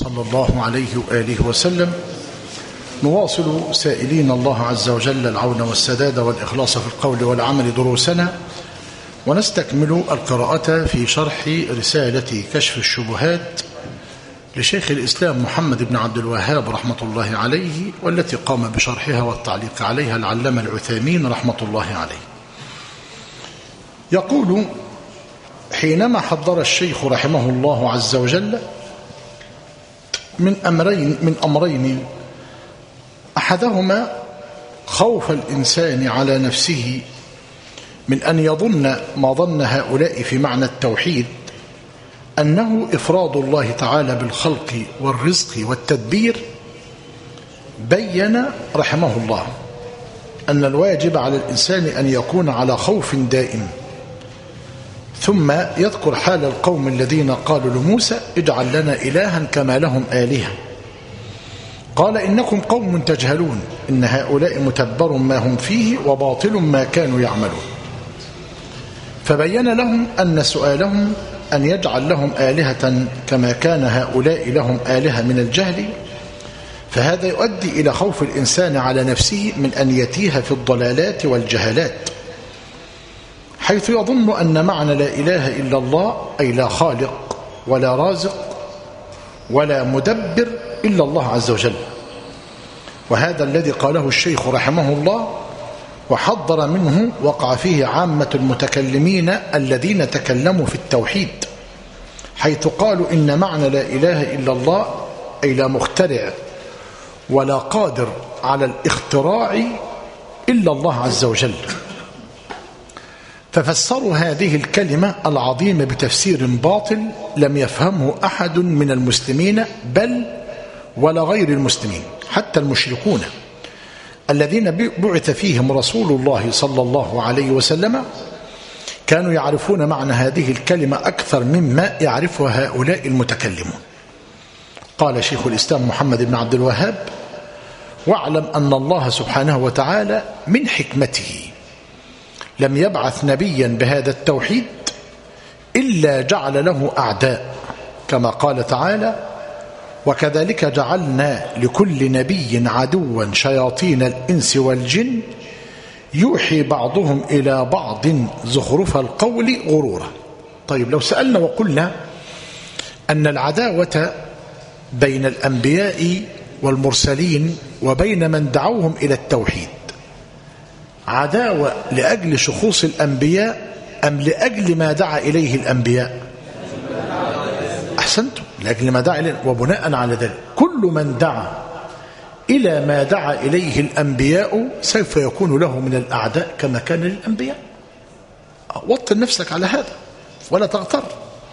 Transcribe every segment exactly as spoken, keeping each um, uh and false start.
صلى الله عليه وآله وسلم. نواصل سائلين الله عز وجل العون والسداد والإخلاص في القول والعمل دروسنا، ونستكمل القراءة في شرح رسالة كشف الشبهات لشيخ الإسلام محمد بن عبد الوهاب رحمة الله عليه، والتي قام بشرحها والتعليق عليها العلامة العثيمين رحمة الله عليه. يقول: حينما حضر الشيخ رحمه الله عز وجل من أمرين من أمرين أحدهما خوف الإنسان على نفسه من أن يظن ما ظن هؤلاء في معنى التوحيد، أنه إفراد الله تعالى بالخلق والرزق والتدبير، بين رحمه الله أن الواجب على الإنسان أن يكون على خوف دائم. ثم يذكر حال القوم الذين قالوا لموسى: اجعل لنا إلها كما لهم آلهة. قال: إنكم قوم تجهلون، إن هؤلاء متبر ما هم فيه وباطل ما كانوا يعملون. فبين لهم أن سؤالهم أن يجعل لهم آلهة كما كان هؤلاء لهم آلهة من الجهل، فهذا يؤدي إلى خوف الإنسان على نفسه من أن يتيه في الضلالات والجهالات، حيث يظن أن معنى لا إله إلا الله أي لا خالق ولا رازق ولا مدبر إلا الله عز وجل. وهذا الذي قاله الشيخ رحمه الله وحضر منه وقع فيه عامة المتكلمين الذين تكلموا في التوحيد، حيث قالوا إن معنى لا إله إلا الله أي لا مخترع ولا قادر على الاختراع إلا الله عز وجل. ففسروا هذه الكلمة العظيمة بتفسير باطل لم يفهمه أحد من المسلمين، بل ولا غير المسلمين، حتى المشركون الذين بعث فيهم رسول الله صلى الله عليه وسلم كانوا يعرفون معنى هذه الكلمة أكثر مما يعرفها هؤلاء المتكلمون. قال شيخ الإسلام محمد بن عبد الوهاب: واعلم أن الله سبحانه وتعالى من حكمته لم يبعث نبيا بهذا التوحيد إلا جعل له أعداء، كما قال تعالى: وكذلك جعلنا لكل نبي عدوا شياطين الإنس والجن يوحي بعضهم إلى بعض زخرف القول غرورا. طيب، لو سألنا وقلنا أن العداوة بين الأنبياء والمرسلين وبين من دعوهم إلى التوحيد عداوة لأجل شخوص الأنبياء أم لأجل ما دعا إليه الأنبياء؟ أحسنتم، لأجل ما دعا إليه. وبناء على ذلك كل من دعا إلى ما دعا إليه الأنبياء سوف يكون له من الأعداء كما كان للأنبياء. وطن نفسك على هذا ولا تغتر.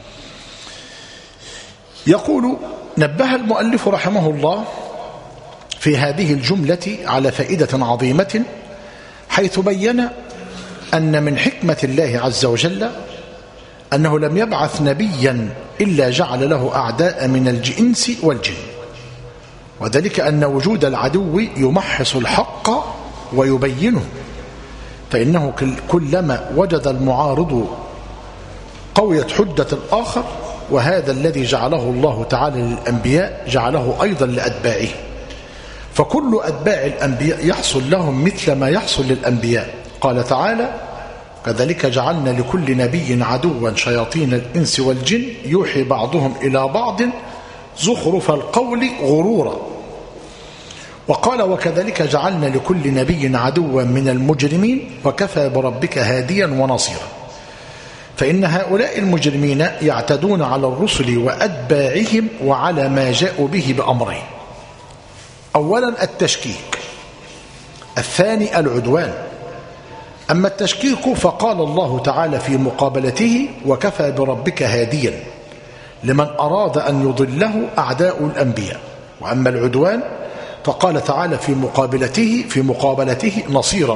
يقول: نبه المؤلف رحمه الله في هذه الجملة على فائدة عظيمة، حيث بين أن من حكمة الله عز وجل أنه لم يبعث نبيا إلا جعل له أعداء من الإنس والجن، وذلك أن وجود العدو يمحص الحق ويبينه، فإنه كلما وجد المعارض قويت حجة الآخر، وهذا الذي جعله الله تعالى للأنبياء جعله أيضا لأتباعه، فكل أتباع الأنبياء يحصل لهم مثل ما يحصل للأنبياء. قال تعالى: كذلك جعلنا لكل نبي عدوا شياطين الإنس والجن يوحي بعضهم إلى بعض زخرف القول غرورا. وقال: وكذلك جعلنا لكل نبي عدوا من المجرمين وكفى بربك هاديا ونصيرا. فإن هؤلاء المجرمين يعتدون على الرسل وأتباعهم وعلى ما جاءوا به بأمرين: أولا التشكيك، الثاني العدوان. أما التشكيك فقال الله تعالى في مقابلته: وكفى بربك هاديا، لمن أراد أن يضله أعداء الأنبياء. وأما العدوان فقال تعالى في مقابلته في مقابلته نصيرا،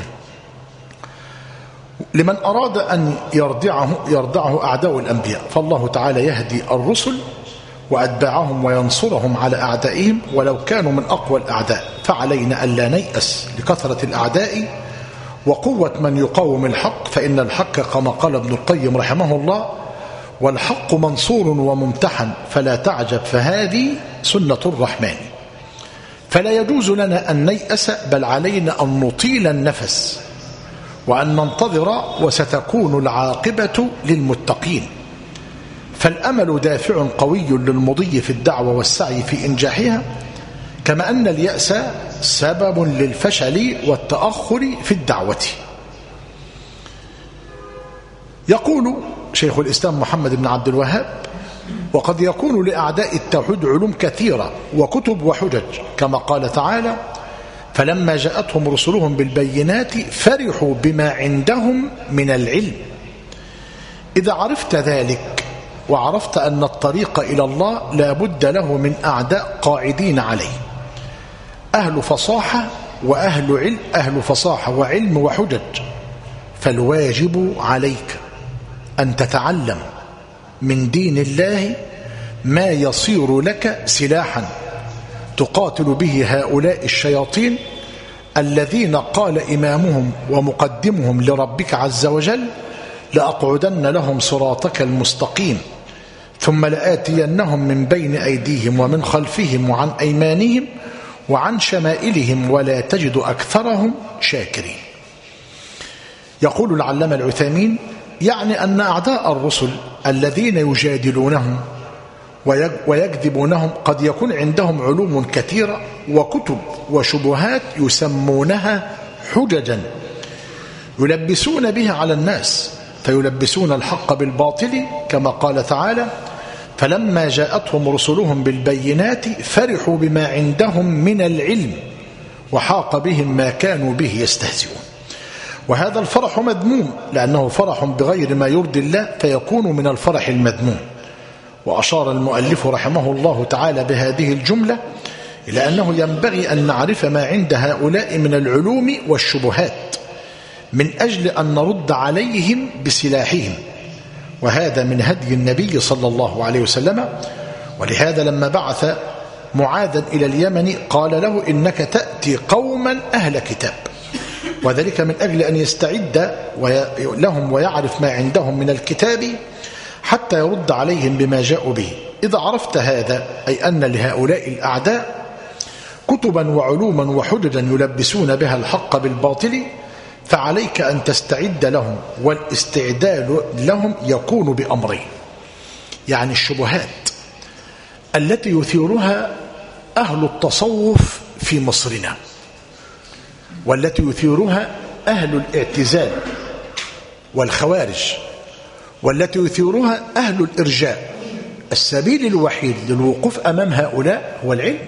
لمن أراد أن يرضعه يرضعه أعداء الأنبياء. فالله تعالى يهدي الرسل وأتباعهم وينصرهم على أعدائهم ولو كانوا من أقوى الأعداء، فعلينا ألا نيأس لكثرة الأعداء وقوة من يقاوم الحق، فإن الحق كما قال ابن القيم رحمه الله: والحق منصور وممتحن فلا تعجب فهذه سنة الرحمن. فلا يجوز لنا أن نيأس، بل علينا أن نطيل النفس وأن ننتظر، وستكون العاقبة للمتقين. فالأمل دافع قوي للمضي في الدعوة والسعي في إنجاحها، كما أن اليأس سبب للفشل والتأخر في الدعوة. يقول شيخ الإسلام محمد بن عبد الوهاب: وقد يكون لأعداء التوحيد علوم كثيرة وكتب وحجج، كما قال تعالى: فلما جاءتهم رسلهم بالبينات فرحوا بما عندهم من العلم. إذا عرفت ذلك وعرفت أن الطريق إلى الله لا بد له من أعداء قاعدين عليه، أهل فصاحة وأهل علم، أهل فصاحة وعلم وحجج. فالواجب عليك أن تتعلم من دين الله ما يصير لك سلاحا تقاتل به هؤلاء الشياطين الذين قال إمامهم ومقدمهم لربك عز وجل: لأقعدن لهم صراطك المستقيم ثم لآتينهم من بين أيديهم ومن خلفهم وعن أيمانهم وعن شمائلهم ولا تجد أكثرهم شاكرين. يقول العلامة العثيمين: يعني أن أعداء الرسل الذين يجادلونهم ويكذبونهم قد يكون عندهم علوم كثيرة وكتب وشبهات يسمونها حججا يلبسون بها على الناس، فيلبسون الحق بالباطل، كما قال تعالى: فلما جاءتهم رسلهم بالبينات فرحوا بما عندهم من العلم وحاق بهم ما كانوا به يستهزئون. وهذا الفرح مذموم، لأنه فرح بغير ما يرضي الله فيكون من الفرح المذموم. وأشار المؤلف رحمه الله تعالى بهذه الجملة إلى أنه ينبغي أن نعرف ما عند هؤلاء من العلوم والشبهات من أجل أن نرد عليهم بسلاحهم، وهذا من هدي النبي صلى الله عليه وسلم. ولهذا لما بعث معاذا إلى اليمن قال له: إنك تأتي قوما أهل كتاب، وذلك من أجل أن يستعد لهم ويعرف ما عندهم من الكتاب حتى يرد عليهم بما جاءوا به. إذا عرفت هذا، أي أن لهؤلاء الأعداء كتبا وعلوما وحججا يلبسون بها الحق بالباطل، فعليك أن تستعد لهم، والاستعداد لهم يكون بأمرين. يعني الشبهات التي يثيرها أهل التصوف في مصرنا، والتي يثيرها أهل الاعتزال والخوارج، والتي يثيرها أهل الإرجاء. السبيل الوحيد للوقوف أمام هؤلاء هو العلم،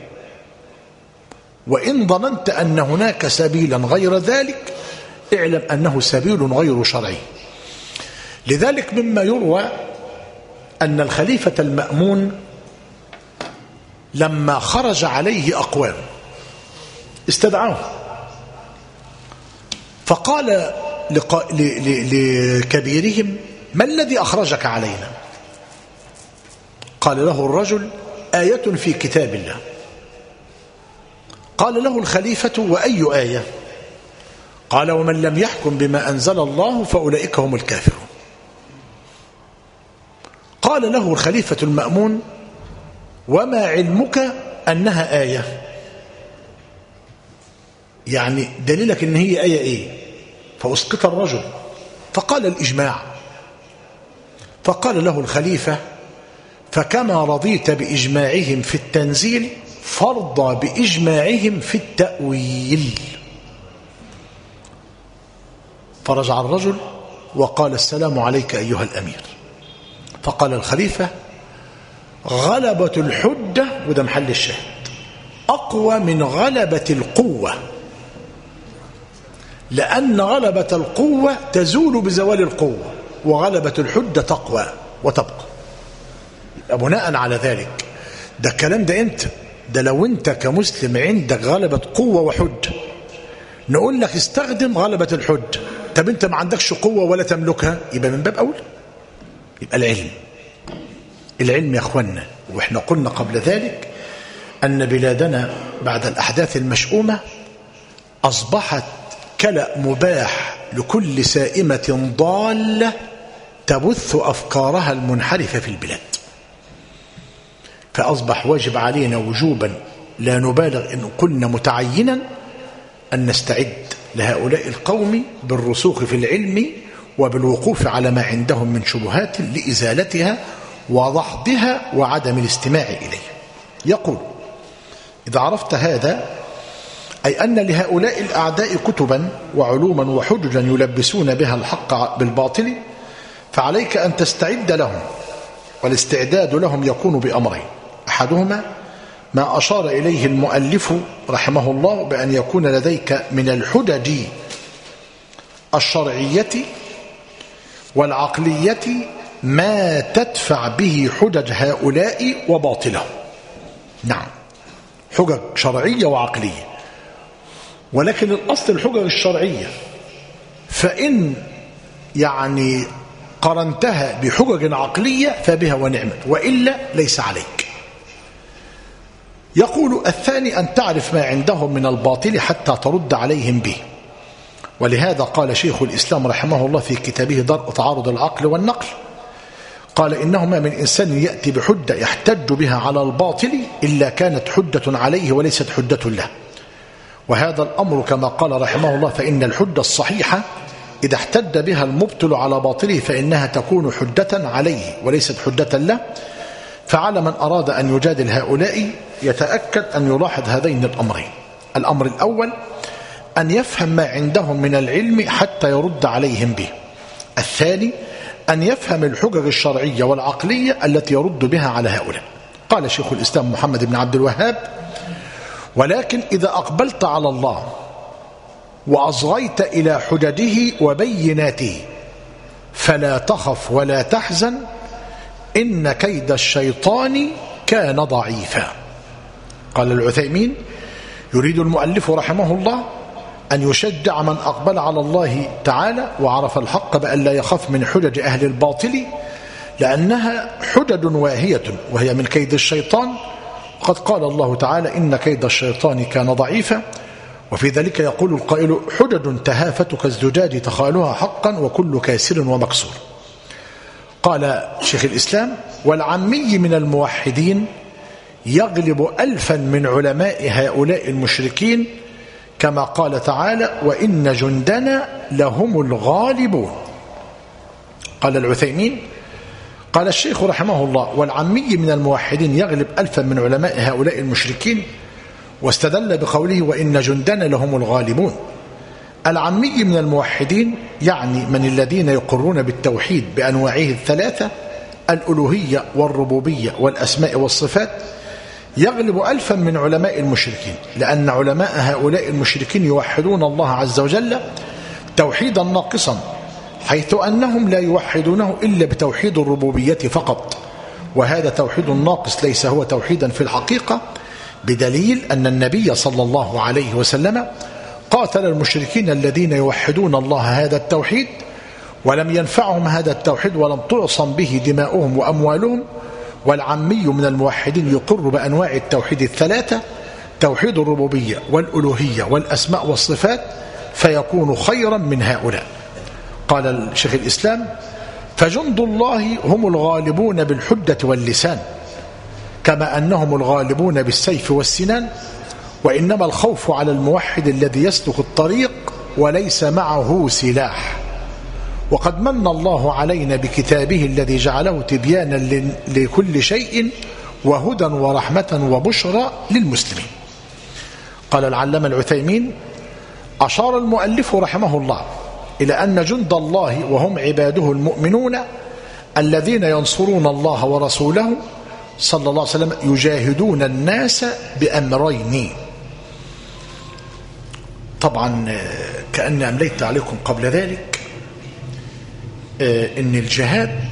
وإن ظننت أن هناك سبيلا غير ذلك اعلم أنه سبيل غير شرعي. لذلك مما يروى أن الخليفة المأمون لما خرج عليه أقوام استدعاه، فقال لكبيرهم: ما الذي أخرجك علينا؟ قال له الرجل: آية في كتاب الله. قال له الخليفة: وأي آية؟ قال: ومن لم يحكم بما أنزل الله فأولئك هم الكافرون. قال له الخليفة المأمون: وما علمك أنها آية؟ يعني دليلك إن هي آية إيه؟ فأسقط الرجل، فقال: الإجماع. فقال له الخليفة: فكما رضيت بإجماعهم في التنزيل فارضى بإجماعهم في التأويل. فرجع الرجل وقال: السلام عليك أيها الأمير. فقال الخليفة: غلبة الحجة، وده محل الشاهد، أقوى من غلبة القوة، لأن غلبة القوة تزول بزوال القوة، وغلبة الحجة تقوى وتبقى. بناء على ذلك ده الكلام ده انت ده لو انت كمسلم عندك غلبة قوة وحجة نقول لك استخدم غلبة الحجة. طب انت ما عندكش قوة ولا تملكها، يبقى من باب أولى يبقى العلم. العلم يا اخوانا، واحنا قلنا قبل ذلك أن بلادنا بعد الأحداث المشؤومة أصبحت كلأ مباح لكل سائمة ضالة تبث أفكارها المنحرفة في البلاد. فأصبح واجب علينا وجوبا لا نبالغ إن قلنا متعينا أن نستعد لهؤلاء القوم بالرسوخ في العلم وبالوقوف على ما عندهم من شبهات لإزالتها وضحضها وعدم الاستماع إليه. يقول: إذا عرفت هذا، أي أن لهؤلاء الأعداء كتبا وعلوما وحججا يلبسون بها الحق بالباطل، فعليك أن تستعد لهم، والاستعداد لهم يكون بأمرين: أحدهما ما أشار إليه المؤلف رحمه الله بأن يكون لديك من الحجج الشرعية والعقلية ما تدفع به حجج هؤلاء وباطلهم. نعم، حجج شرعية وعقلية، ولكن الأصل الحجج الشرعية، فإن يعني قرنتها بحجج عقلية فبها ونعمت، وإلا ليس عليك. يقول: الثاني أن تعرف ما عندهم من الباطل حتى ترد عليهم به. ولهذا قال شيخ الإسلام رحمه الله في كتابه درء تعارض العقل والنقل، قال: إنه ما من إنسان يأتي بحجة يحتج بها على الباطل إلا كانت حجة عليه وليست حجة له. وهذا الأمر كما قال رحمه الله: فإن الحجة الصحيحة إذا احتج بها المبطل على باطله فإنها تكون حجة عليه وليست حجة له. فعلى من أراد أن يجادل هؤلاء يتأكد أن يلاحظ هذين الأمرين: الأمر الأول أن يفهم ما عندهم من العلم حتى يرد عليهم به. الثاني أن يفهم الحجج الشرعية والعقلية التي يرد بها على هؤلاء. قال شيخ الإسلام محمد بن عبد الوهاب: ولكن إذا أقبلت على الله وأصغيت إلى حججه وبيناته فلا تخف ولا تحزن، إن كيد الشيطان كان ضعيفا. قال العثيمين: يريد المؤلف رحمه الله أن يشجع من أقبل على الله تعالى وعرف الحق بأن لا يخاف من حجج أهل الباطل، لأنها حجج واهية وهي من كيد الشيطان. قد قال الله تعالى: إن كيد الشيطان كان ضعيفا. وفي ذلك يقول القائل: حجج تهافت كالزجاج تخالها حقا وكل كاسر ومكسور. قال شيخ الإسلام: والعمي من الموحدين يغلب ألفا من علماء هؤلاء المشركين، كما قال تعالى: وإن جندنا لهم الغالبون. قال العثيمين: قال الشيخ رحمه الله: والعمي من الموحدين يغلب ألفا من علماء هؤلاء المشركين، واستدل بقوله: وإن جندنا لهم الغالبون. العمي من الموحدين يعني من الذين يقرون بالتوحيد بأنواعه الثلاثة: الألوهية والربوبية والأسماء والصفات، يغلب ألفا من علماء المشركين، لأن علماء هؤلاء المشركين يوحدون الله عز وجل توحيدا ناقصا، حيث أنهم لا يوحدونه إلا بتوحيد الربوبية فقط، وهذا توحيد ناقص ليس هو توحيدا في الحقيقة، بدليل أن النبي صلى الله عليه وسلم قاتل المشركين الذين يوحدون الله هذا التوحيد ولم ينفعهم هذا التوحيد ولم تعصم به دماؤهم وأموالهم. والعمي من الموحدين يقر بأنواع التوحيد الثلاثة: توحيد الربوبية والألوهية والأسماء والصفات، فيكون خيرا من هؤلاء. قال الشيخ الإسلام: فجند الله هم الغالبون بالحجة واللسان، كما أنهم الغالبون بالسيف والسنان، وإنما الخوف على الموحد الذي يسلك الطريق وليس معه سلاح. وقد من الله علينا بكتابه الذي جعله تبيانا لكل شيء وهدى ورحمة وبشرى للمسلمين. قال العلامة العثيمين: أشار المؤلف رحمه الله إلى أن جند الله وهم عباده المؤمنون الذين ينصرون الله ورسوله صلى الله عليه وسلم يجاهدون الناس بأمرين. طبعا كأني أمليت عليكم قبل ذلك إن الجهاد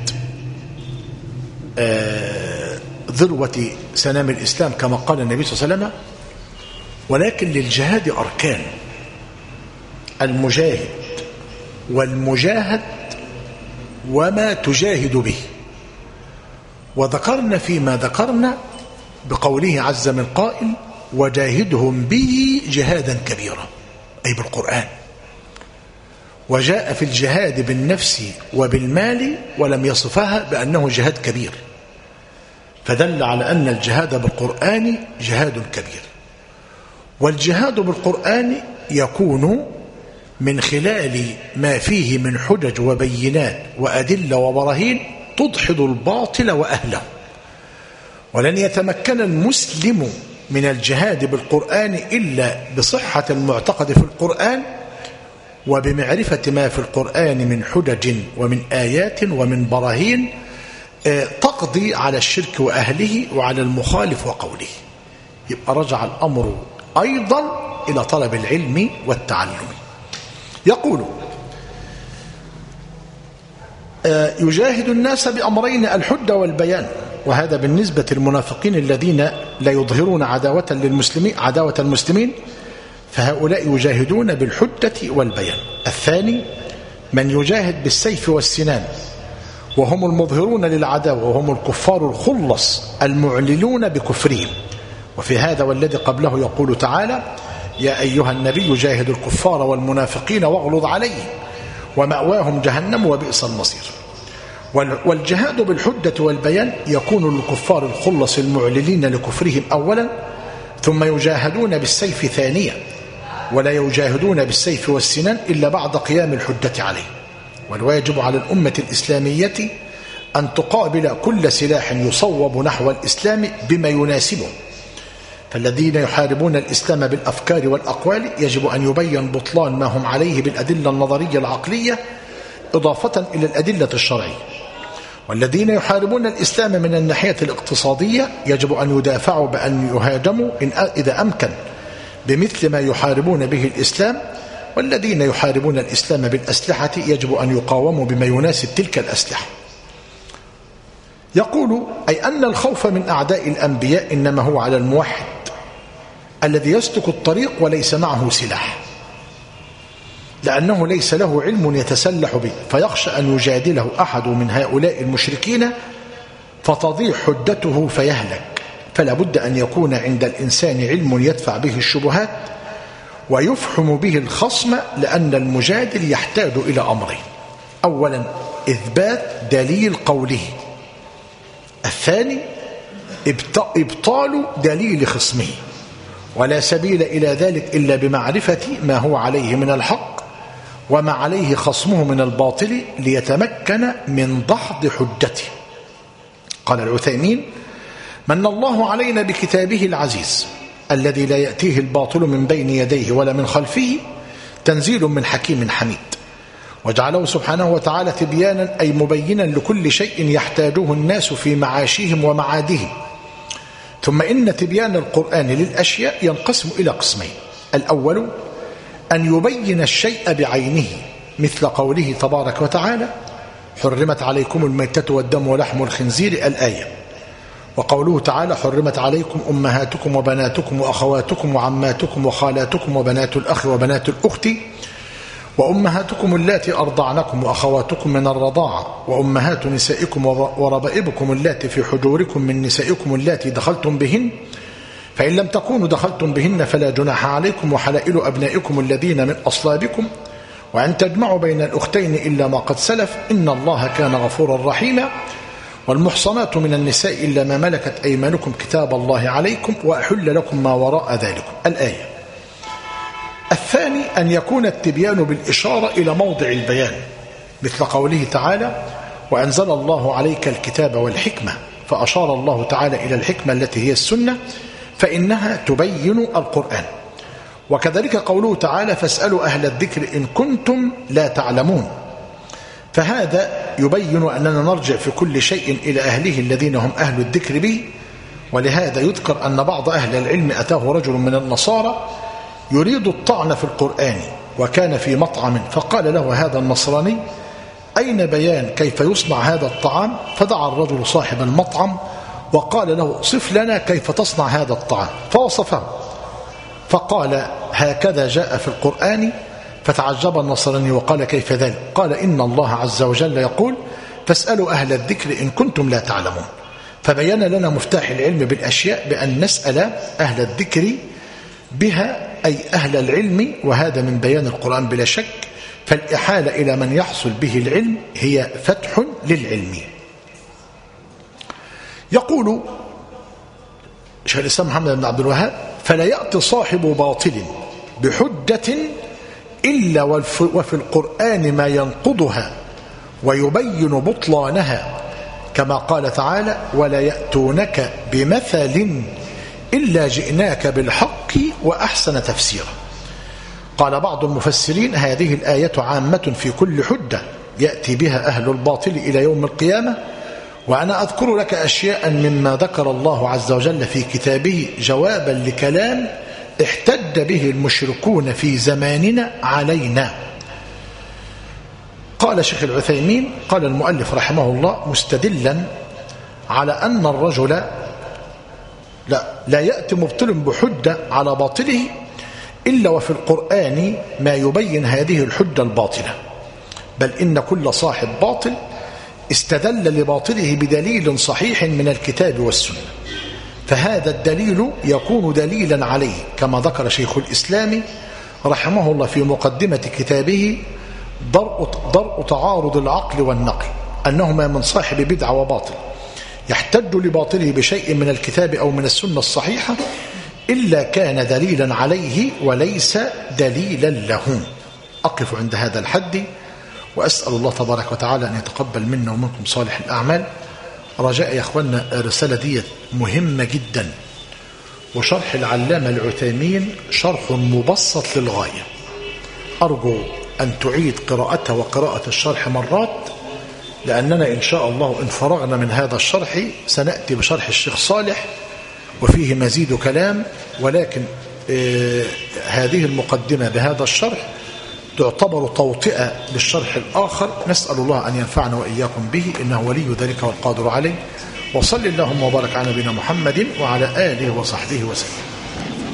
ذروة سنام الإسلام كما قال النبي صلى الله عليه وسلم، ولكن للجهاد أركان: المجاهد والمجاهد وما تجاهد به. وذكرنا فيما ذكرنا بقوله عز من قائل: وجاهدهم به جهادا كبيرا، أي بالقرآن. وجاء في الجهاد بالنفس وبالمال ولم يصفها بأنه جهاد كبير، فدل على أن الجهاد بالقرآن جهاد كبير. والجهاد بالقرآن يكون من خلال ما فيه من حجج وبينات وأدلة وبراهين تدحض الباطل وأهله. ولن يتمكن المسلم من الجهاد بالقرآن إلا بصحة المعتقد في القرآن وبمعرفة ما في القرآن من حجج ومن آيات ومن براهين تقضي على الشرك وأهله وعلى المخالف وقوله. يبقى رجع الأمر أيضا إلى طلب العلم والتعلم. يقول يجاهد الناس بأمرين: الحجة والبيان. وهذا بالنسبة للمنافقين الذين لا يظهرون عداوة للمسلمين عداوة المسلمين، فهؤلاء يجاهدون بالحجة والبيان. الثاني من يجاهد بالسيف والسنان، وهم المظهرون للعداوة، وهم الكفار الخلص المعلنون بكفرهم. وفي هذا والذي قبله يقول تعالى: يا أيها النبي جاهد الكفار والمنافقين واغلظ عليهم ومأواهم جهنم وبئس المصير. والجهاد بالحجة والبيان يكون للكفار الخلص المعلنين لكفرهم أولا، ثم يجاهدون بالسيف ثانيا، ولا يجاهدون بالسيف والسنان إلا بعد قيام الحجة عليه. والواجب على الأمة الإسلامية أن تقابل كل سلاح يصوب نحو الإسلام بما يناسبه. فالذين يحاربون الإسلام بالأفكار والأقوال يجب أن يبين بطلان ما هم عليه بالأدلة النظرية العقلية إضافة إلى الأدلة الشرعية. والذين يحاربون الإسلام من الناحية الاقتصادية يجب أن يدافعوا بأن يهاجموا إذا أمكن بمثل ما يحاربون به الإسلام. والذين يحاربون الإسلام بالأسلحة يجب أن يقاوموا بما يناسب تلك الأسلحة. يقول أي أن الخوف من أعداء الأنبياء إنما هو على الموحد الذي يسلك الطريق وليس معه سلاح، لأنه ليس له علم يتسلح به، فيخشى أن يجادله أحد من هؤلاء المشركين فتضيع حجته فيهلك. فلا بد أن يكون عند الإنسان علم يدفع به الشبهات ويفحم به الخصم، لأن المجادل يحتاج إلى أمرين: أولا إثبات دليل قوله، الثاني إبطال دليل خصمه. ولا سبيل إلى ذلك إلا بمعرفة ما هو عليه من الحق وما عليه خصمه من الباطل ليتمكن من دحض حجته. قال العثيمين: من الله علينا بكتابه العزيز الذي لا يأتيه الباطل من بين يديه ولا من خلفه، تنزيل من حكيم حميد. وجعله سبحانه وتعالى تبيانا أي مبينا لكل شيء يحتاجه الناس في معاشهم ومعادهم. ثم إن تبيان القرآن للأشياء ينقسم إلى قسمين: الأول أن يبين الشيء بعينه، مثل قوله تبارك وتعالى: حرمت عليكم الميتة والدم ولحم الخنزير، الآية. وقوله تعالى: حرمت عليكم أمهاتكم وبناتكم وأخواتكم وعماتكم وخالاتكم وبنات الأخ وبنات الأخت وأمهاتكم اللاتي أرضعنكم وأخواتكم من الرضاعة وأمهات نسائكم وربائبكم اللاتي في حجوركم من نسائكم اللاتي دخلتم بهن، فإن لم تكونوا دخلتم بهن فلا جناح عليكم، وحلائل أبنائكم الذين من أصلابكم، وأن تجمعوا بين الأختين إلا ما قد سلف، إن الله كان غفورا رحيما. والمحصنات من النساء إلا ما ملكت أيمانكم كتاب الله عليكم، وأحل لكم ما وراء ذلكم، الآية. الثاني أن يكون التبيان بالإشارة إلى موضع البيان، مثل قوله تعالى: وأنزل الله عليك الكتاب والحكمة، فأشار الله تعالى إلى الحكمة التي هي السنة، فإنها تبين القرآن. وكذلك قوله تعالى: فاسألوا أهل الذكر إن كنتم لا تعلمون، فهذا يبين أننا نرجع في كل شيء إلى أهله الذين هم أهل الذكر به. ولهذا يذكر أن بعض أهل العلم أتاه رجل من النصارى يريد الطعن في القرآن، وكان في مطعم، فقال له هذا النصراني: أين بيان كيف يصنع هذا الطعام؟ فدعا الرجل صاحب المطعم وقال له: صف لنا كيف تصنع هذا الطعام، فوصفه، فقال: هكذا جاء في القرآن. فتعجب النصراني وقال: كيف ذلك؟ قال: إن الله عز وجل يقول: فاسألوا أهل الذكر إن كنتم لا تعلمون. فبين لنا مفتاح العلم بالأشياء بأن نسأل أهل الذكر بها، أي أهل العلم، وهذا من بيان القرآن بلا شك. فالإحالة إلى من يحصل به العلم هي فتح للعلم. يقول شيخ الإسلام محمد بن عبد الوهاب: فلا يأتي صاحب باطل بحجة إلا وفي القرآن ما ينقضها ويبين بطلانها، كما قال تعالى: ولا يأتونك بمثل إلا جئناك بالحق وأحسن تفسيرا. قال بعض المفسرين: هذه الآية عامة في كل حجة يأتي بها أهل الباطل إلى يوم القيامة، وأنا أذكر لك أشياء مما ذكر الله عز وجل في كتابه جوابا لكلام احتج به المشركون في زماننا علينا. قال شيخ العثيمين: قال المؤلف رحمه الله مستدلا على أن الرجل لا, لا يأتي مبطل بحجة على باطله إلا وفي القرآن ما يبين هذه الحجة الباطلة، بل إن كل صاحب باطل استدل لباطله بدليل صحيح من الكتاب والسنة، فهذا الدليل يكون دليلا عليه، كما ذكر شيخ الإسلام رحمه الله في مقدمة كتابه درء تعارض العقل والنقل، أنهما من صاحب بدعة وباطل يحتج لباطله بشيء من الكتاب أو من السنة الصحيحة إلا كان دليلا عليه وليس دليلا له. أقف عند هذا الحد، وأسأل الله تبارك وتعالى أن يتقبل منا ومنكم صالح الأعمال. رجاء يا أخوانا الرسالة دي مهمة جدا، وشرح العلامة العثيمين شرح مبسط للغاية، أرجو أن تعيد قراءتها وقراءة الشرح مرات، لأننا إن شاء الله إن فرغنا من هذا الشرح سنأتي بشرح الشيخ صالح وفيه مزيد كلام، ولكن آه هذه المقدمة بهذا الشرح تعتبر توطئة للشرح الآخر. نسأل الله أن ينفعنا وإياكم به، إنه ولي ذلك والقادر عليه. وصل اللهم وبارك على نبينا محمد وعلى آله وصحبه وسلم.